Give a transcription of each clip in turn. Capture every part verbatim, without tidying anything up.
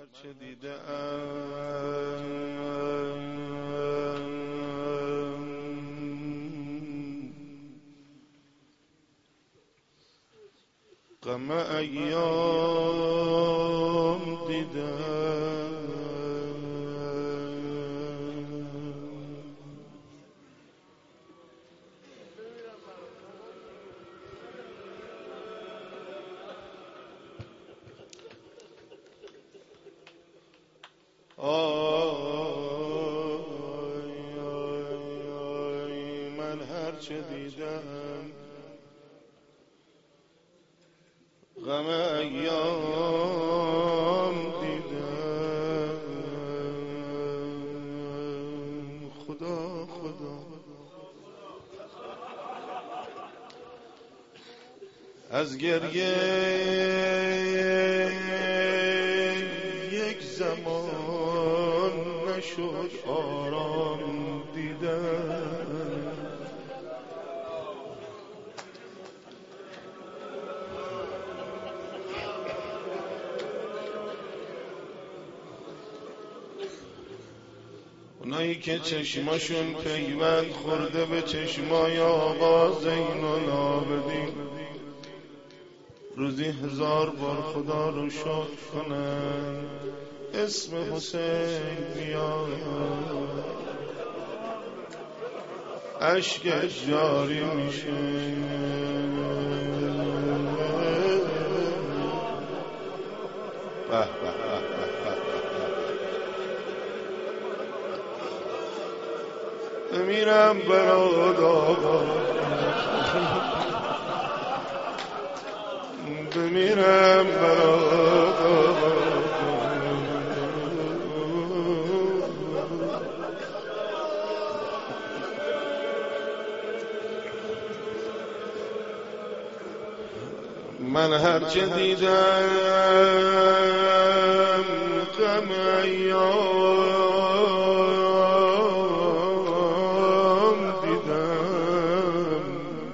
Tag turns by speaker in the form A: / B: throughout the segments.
A: هرچه دیدم غم ایام دیدم آی آی آی من هرچه دیدم غم ایام دیدم خدا خدا از گریه یک زمان نشد آرام دیدم اونایی که چشماشون پیوند خورده به چشمای آقا زین العابدین روزی هزار بار خدا رو شکر کنن اسم حسین بیاد اشکش جاری میشه به به بمیرم برات آقا بمیرم برات آقا من هرچه دیدم غم ایام دیدم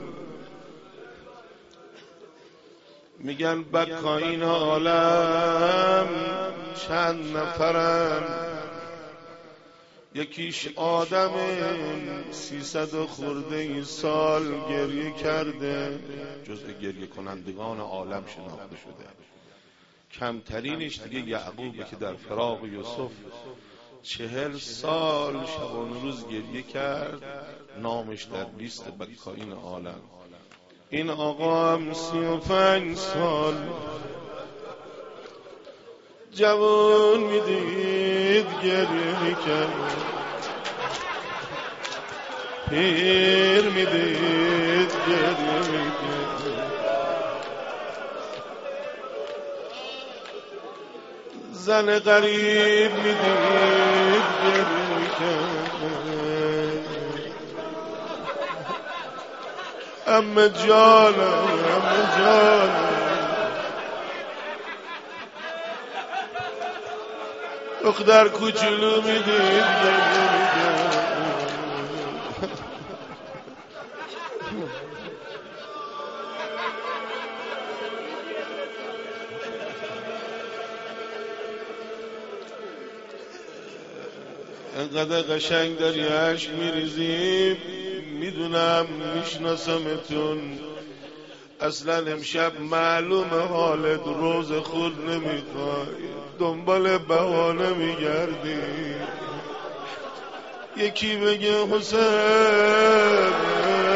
A: میگن بکاین عالم چند نفرن یکیش آدم سیصد و خورده ای سال گریه کرده جزء گریه کنندگان عالم شناخته شده کمترینش دیگه یعقوبه که در فراق یوسف چهل سال شبان روز گریه کرد نامش در لیست بکاین عالم این آقا هم سی و پنج سال جوان میدید گریه میکرد پیر میدید گریه میکرد زن غریب میدید گریه میکرد امه جانم امه جانم دختر کوچولو میدید گریه میکرد انقدر قشنگ داری عشق میریزیم میدونم میشناسمتون اصلا امشب معلوم حالت روز خود نمیخوای دنبال بهانه میگردی یکی بگه حسین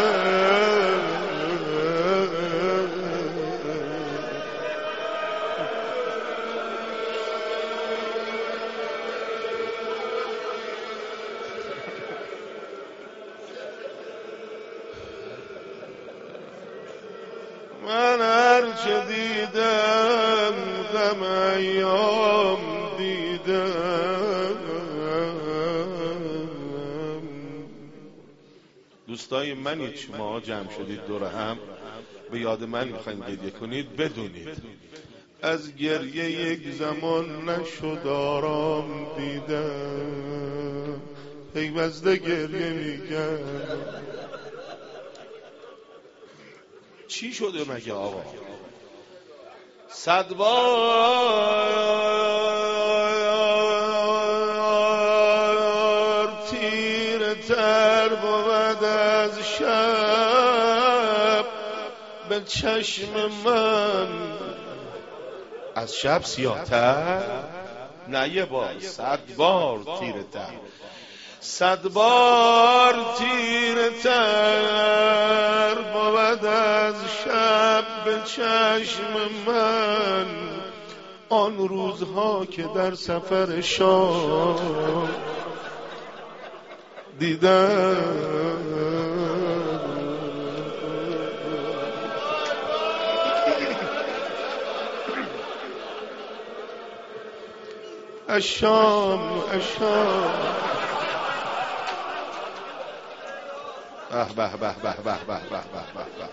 A: من هرچه دیدم غم ایام دیدم دوستای منید شما جمع شدید دور هم به یاد من میخواین گریه کنید بدونید از گریه یک زمان نشد آرام دیدم پیوسته گریه میکرد چی شده مگه آقا؟ صد بار تر بود از شب به چشم من. از شب سیاه تر؟ نه یه بار، صد بار تیره تر، صد بار تیره تر بود از شب به چشم من. آن روزها که در سفر شام دیدم اشام اشام به به به به به به به به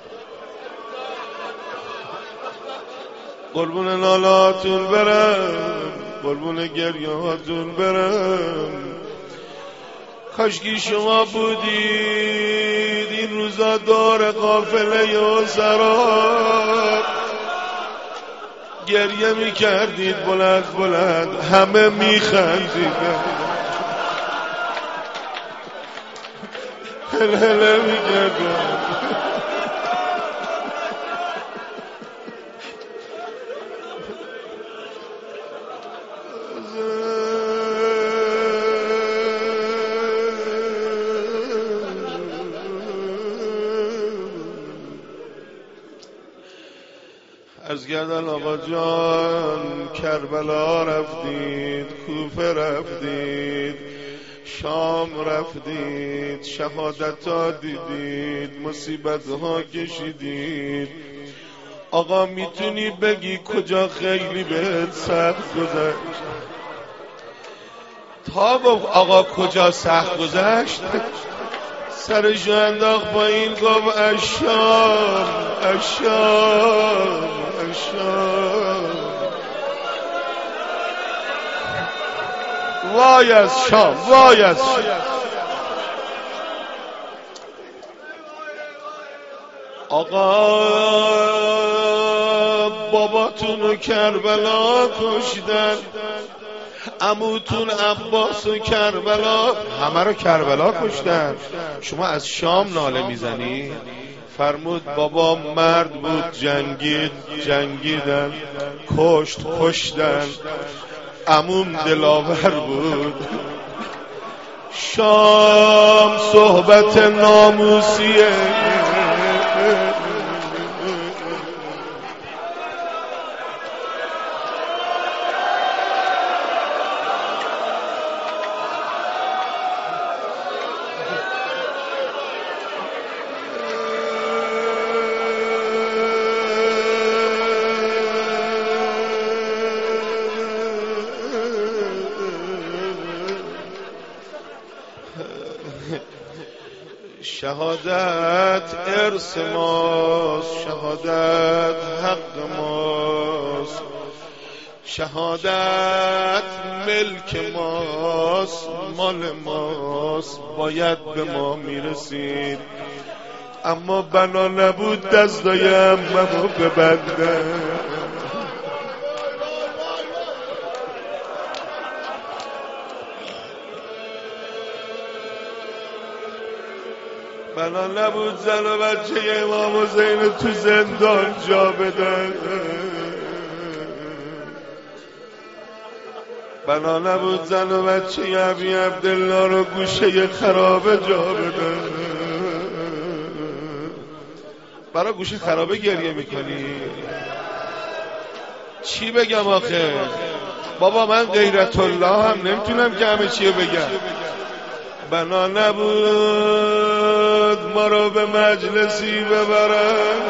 A: قربون نالاتون برم، قربون گریهاتون برم. کاشکی شما بودید این روزا دور قافله و سراب گریه می کردید بلند بلند، همه می خندیدن، هل هله می کردن. از گردن آقا جان کربلا رفتید، کوفه رفتید، شام رفتید، شهادت ها دیدید، مصیبت ها کشیدید. آقا میتونی بگی کجا خیلی بهت سخت گذشت؟ تا گفت آقا کجا سخت گذشت سرشو انداخت پایین گفت اشام اشام اشام. وای از شام، وای از شام. آقا باباتونو کربلا کشتن، عموتون عباس و کربلا، همه رو کربلا کشتن. شما از شام ناله میزنی؟ فرمود بابا مرد بود، جنگید جنگیدن، کشت کشتن. عموم دلاور بود. شام صحبت ناموسیه، شهادت ارث ماست، شهادت حق ماست، شهادت ملک ماست، مال ماست، باید به ما میرسید. اما بنا نبود دستای عممو ببندم. بنا نبود زن و بچه امام حسین تو زندان جا بدن. بنا نبود زن و بچه ابی عبدالله رو گوشه خرابه جا بدن. برای گوشه خرابه گریه میکنی؟ چی بگم آخه؟ بابا من غیرت الله هم نمیتونم که همه چی بگم. بنا نبود ما رو به مجلسی ببرن،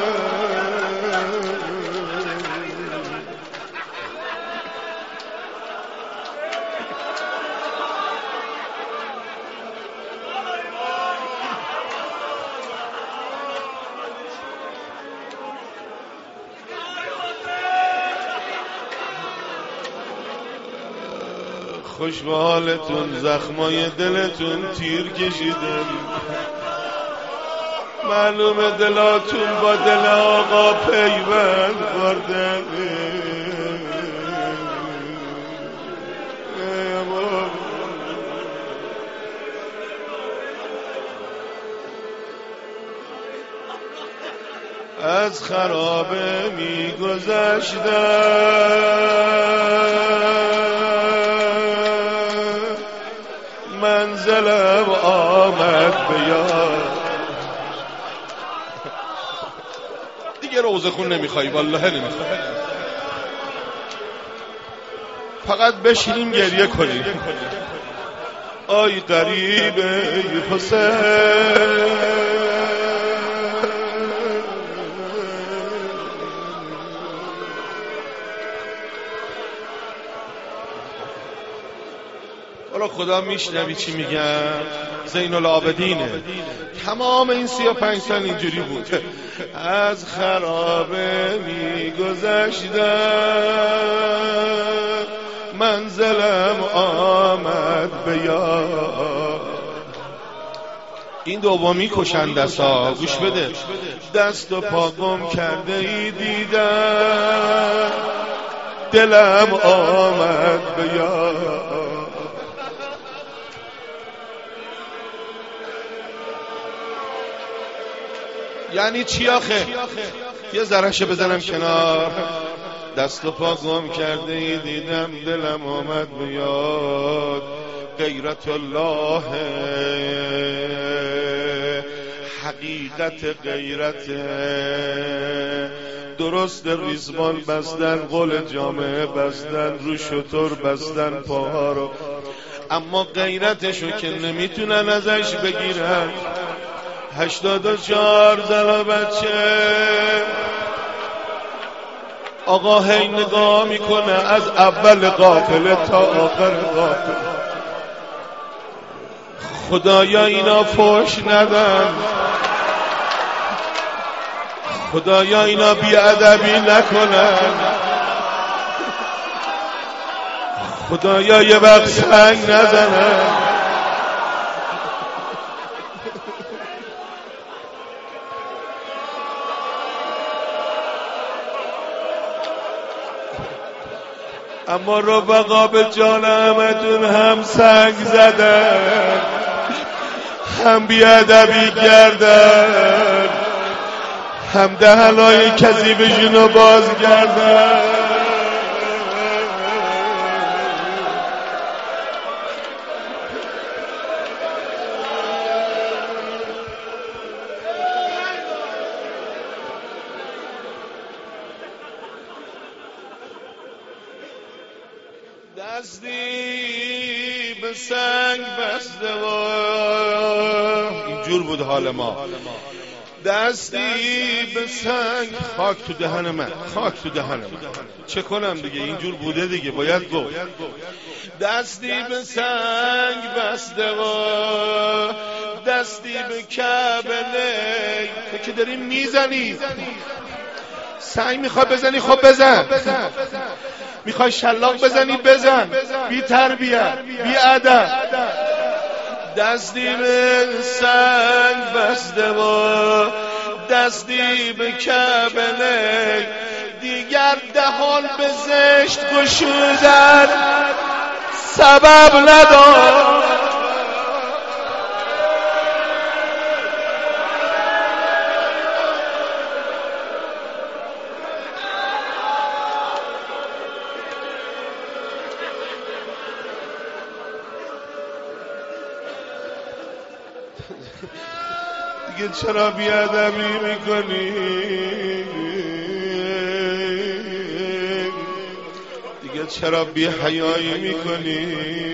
A: خوش به حالتون، زخمای دلتون تیر کشیدن، معلومه دلاتون با دل آقا پیوند خوردن. از خرابه میگذشتم منزلم آمد به یاد. دیگه روزه خون نمیخوای، والله نمیخوای، فقط بشینیم گریه کنیم. آی غریب ای حسین، حالا خدا میشنوی چی میگم؟ زین العابدینه. تمام این سی و پنج سال اینجوری بود. از خرابه میگذشتم منزلم آمد به یاد. این دومی کشندسا، گوش بده. دست و پا گم کرده ای دیدم دلم آمد به یاد. یعنی چی آخه؟ یه ذرهشو بزنم کنار. دست و پا گم کرده ای دیدم دلم آمد به یاد. غیرت الله حقیقت غیرت، درست ریزبان بستن، قول جامعه بستن، رو شتر بستن پاها رو، اما غیرتشو که نمیتونن ازش بگیرن. هشتاد و چهار زن و بچه، آقا هی نگاه میکنه از اول قافله تا آخر قافله. خدایا اینا فحش ندن، خدایا اینا بیادبی نکنن، خدایا یه وقت سنگ نزنن. اما رفقا به جان همتون هم سنگ زدن، هم بیادبی کردن، هم دهنهای کذیبشون رو باز کردن. دستی به سنگ بسته و اینجور بود حال ما. دستی به سنگ، خاک تو دهن من، خاک تو دهن من، چه کنم دیگه، اینجور بوده دیگه، باید گفت. دستی به سنگ بسته و دستی به کعبه. تو که داری میزنی، سنگ میخوای بزنی، خب بزن. میخوای شلاق بزنی، بزن. بی تربیت، بی ادب. دستی به سنگ بسته و دستی به کعبه، دیگر دهان به زشت گشودن سبب ندار. دیگه چرا بیادبی میکنی؟ دیگه چرا بی حیایی میکنی؟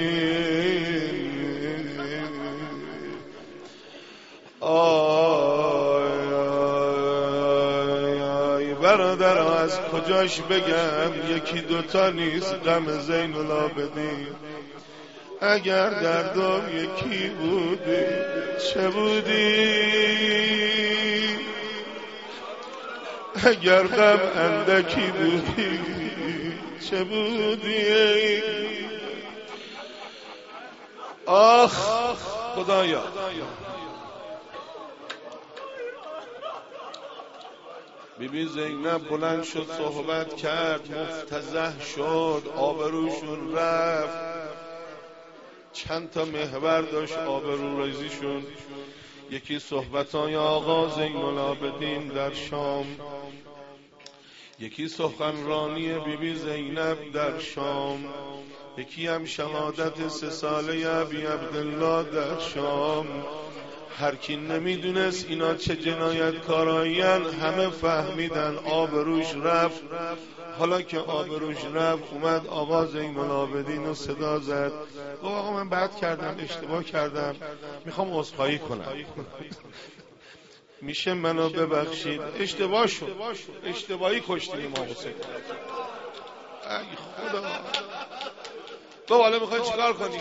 A: آی آی برادر، از کجاش بگم؟ یکی دوتا نیست غم زین العابدین. اگر دردم یکی بودی چه بودی؟ اگر غم اندکی بودی چه بودی؟ آخ خدایا، بیبی زینب بلند شد صحبت کرد، مفتضح شد، آبروشون رفت. چند تا محور داشت آبروریزیشون. یکی صحبتای آقا زین العابدین در شام، یکی سخنرانی بی بی زینب در شام، یکی هم شهادت سه ساله ابی عبدالله در شام. هر کی نمیدونست اینا چه جنایتکارایین همه فهمیدن، آبروش رفت. حالا که آبروش رفت اومد آقا زین العابدین رو صدا زد، گفت آقا من بد کردم، اشتباه کردم، میخوام عذرخواهی کنم، میشه منو ببخشید؟ اشتباه شد، اشتباهی کشتیم امام حسین. ای خدا، تو حالا میخوای چیکار کنی؟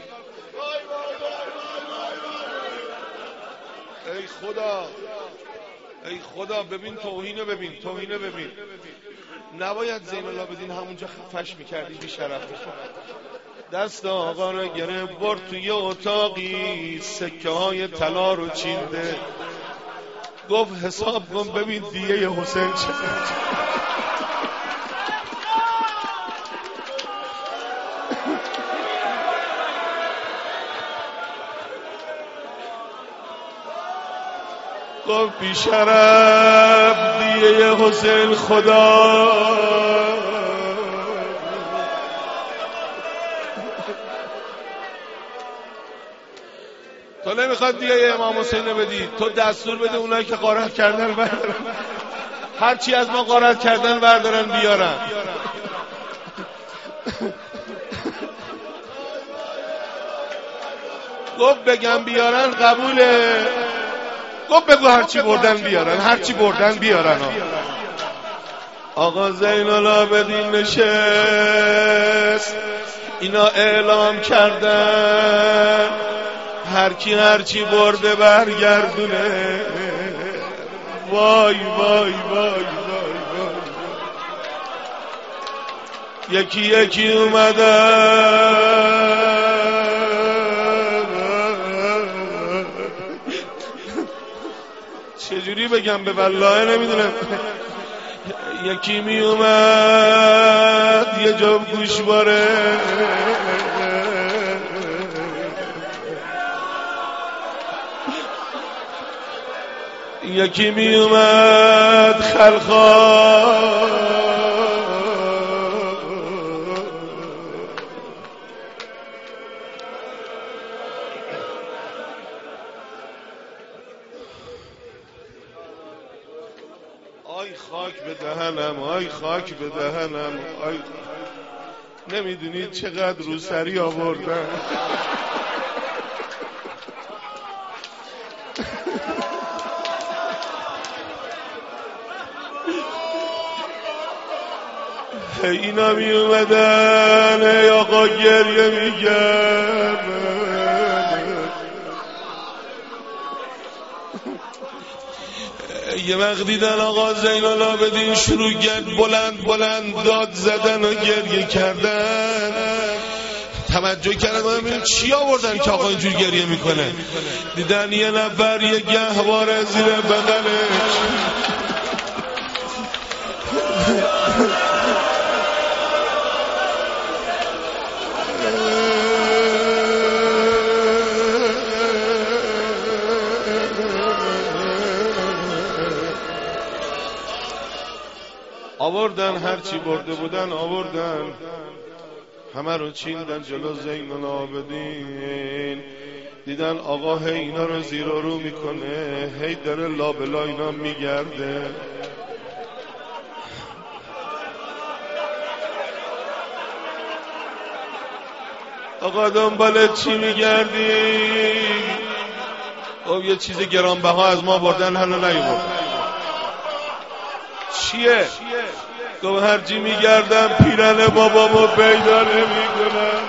A: ای خدا، ای خدا، ببین توهینو، ببین توهینو، ببین. نباید زین العابدین همونجا خفش میکردی، بی شرف. دست آقا رو گرفت برد توی اتاقی، سکه های طلا رو چینده، گفت حساب کن ببین دیگه حسین چقدر. گفت بی شرف دیگه حسین خدا. تو نمیخواد دیگه امام حسین بدی، تو دستور بده اونایی که غارت کردن بردارن، هرچی از ما غارت کردن بردارن بیارن. گفت بگم بیارن قبوله، گفت بگو هرچی بردن بیارن، هرچی بردن بیارن. آقا زین العابدین نشست، اینا اعلام کردن هر کی هرچی برده برگردونه. وای وای وای وای وای. یکی یکی اومدن، چجوری بگم به والله نمیدونم. یکی می اومد یه جام گوشواره، یکی می اومد خلخال، آی خاک به دهنم، آی خاک به دهنم، آی نمیدونید چقدر روسری آوردن. اینا می اومدن ای آقا گریه میگن، یه وقت دیدن آقا زین العابدین شروع کرد بلند بلند داد زدن و گریه کردن. توجه کردن ببین چی آوردن که آقا اینجور گریه میکنه. دیدن یه نفر یه گهواره زیر بغلش، آوردن هرچی برده بودن آوردن، همه رو چیندن جلو زین العابدین. دیدن آقا هی اینا رو زیر و رو میکنه، هی داره لابلا اینا میگرده. آقا دنبال چی میگردی؟ خب یه چیز گرانبها از ما بردن هنو نیومد. چیه؟ گفت هرچی میگردم پیرن بابامو پیدا نمیکنم.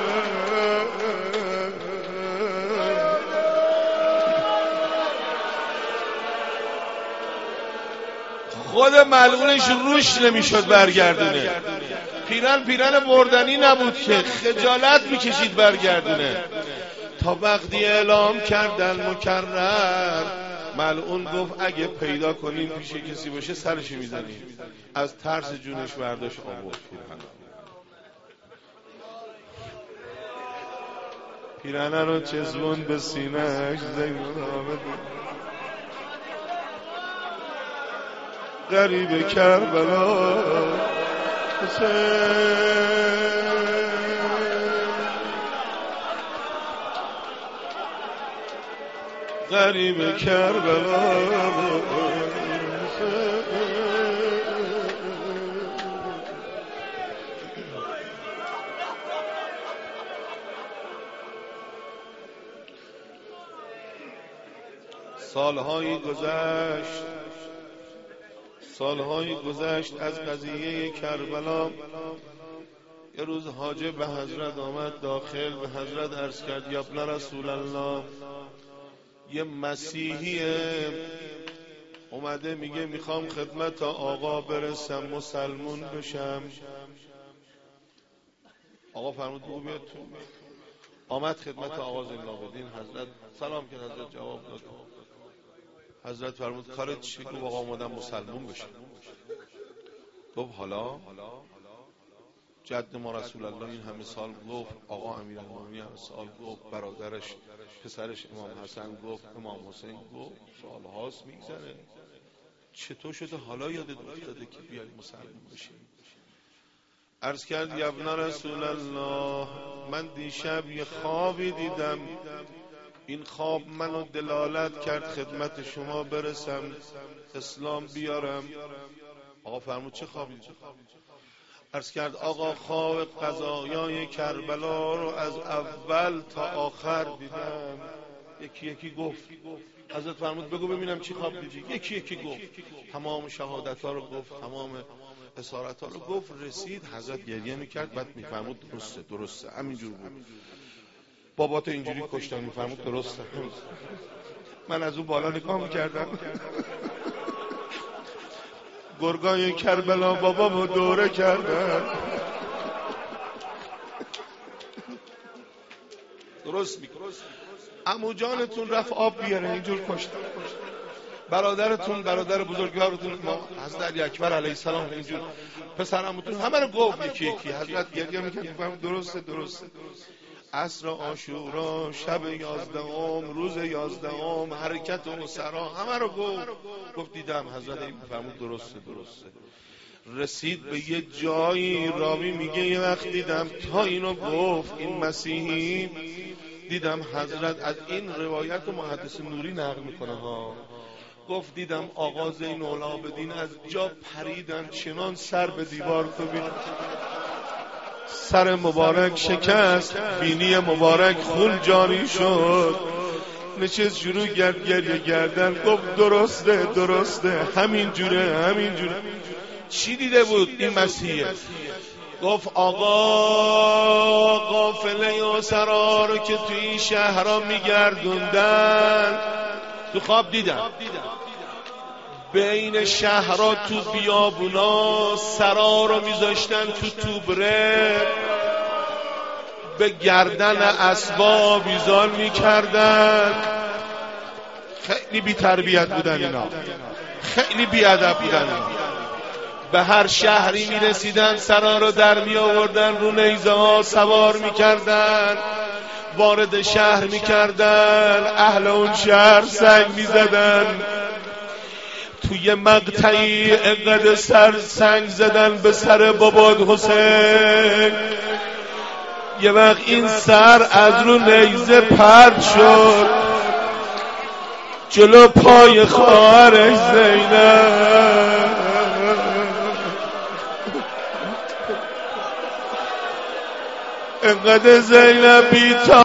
A: خود ملعونش روش نمیشد برگردونه. پیرن پیرن بردنی نبود که، خجالت میکشید برگردونه. تا وقتی اعلام کردن مکرر، ملعون گفت اگه پیدا کنیم پیش کسی باشه سرشو میزنیم. از ترس جونش برداشت آورد پیرهن. پیرهنه رو چزون به سینه‌اش زین العابدین. غریب کربلا حسین غریب کربلا سالهایی گذشت سالهایی گذشت از قضیه کربلا. یه روز حاجب به حضرت آمد داخل، به حضرت عرض کرد یا ابن رسول الله، یه مسیحیه اومده میگه میخوام خدمت آقا برسم، مسلمون بشم. آقا فرمود بگو بیاد تو. آمد خدمت آقا زین العابدین، حضرت سلام کرد، حضرت جواب داد. حضرت فرمود کارت چی؟ گفت آقا اومدم مسلمون بشم. گفت حالا جد ما رسول الله این همه سال گفت، آقا امیرالمومنین همه سال گفت، برادرش پسرش امام حسن گفت، امام حسین گفت، سال هاست میگذره، چطور شده حالا یادت افتاده که بیای مسلمون بشی؟ عرض کرد یا ابن رسول الله، من دیشب یه خوابی دیدم، این خواب منو دلالت کرد خدمت شما برسم، اسلام بیارم. آقا فرمود چه خوابی؟ عرض کرد آقا خواب قضایای کربلا رو از اول تا آخر دیدم. یکی یکی گفت. حضرت فرمود بگو ببینم چی خواب دیدی؟ یکی یکی گفت، تمام شهادت ها رو گفت، تمام اسارت ها رو گفت. رسید حضرت گریه میکرد، بعد میفرمود درسته درسته همینجور بود، باباتو اینجوری کشتن. میفرمود درسته. من از اون بالا نگاه میکردم، گرگای کربلا بابامو دوره کردن. درست میگه. عمو جانتون رفت آب بیاره اینجور کشتن. برادرتون برادر بزرگوارتون حضرت علی اکبر علیه السلام اینجور، پسر عموتون همه رو گفت یکی یکی. حضرت گریه میکرد، میفهمید درسته درسته. عصر عاشورا، شب یازدهم، روز یازدهم، حرکت و سرا همه رو گفت. گفت دیدم. حضرت فرمود درسته درسته. رسید به یه جایی، راوی میگه یه وقت دیدم تا اینو گفت این مسیحی، دیدم حضرت از این روایت محدث نوری نقل میکنه ها، گفت دیدم آقا زین العابدین از جا پریدن، چنان سر به دیوار کوبید، سر مبارک شکست، بینی مبارک خون جاری شد، نشست شروع کرد گریه کردن. گفت درسته درسته همین جوره همین جوره. چی دیده بود این مسیحه؟ گفت آقا قافله و سرا رو که توی این شهرها میگردوندن، تو خواب دیدم بین شهرها تو بیابونا سرا رو میذاشتن تو توبره، به گردن اسباب ایزال میکردن. خیلی بی تربیت بودن اینا، خیلی بی ادب بودن اینا. به هر شهری میرسیدن سرا رو در می آوردن، رو نیزه ها سوار میکردن، وارد شهر میکردن، اهل اون شهر سنگ میزدن. توی مقطعی انقدر سر سنگ زدن به سر باباد حسین، یه وقت این سر از رو نیزه پرد شد جلو پای خواهرش زینب. انقدر زینب بی‌تا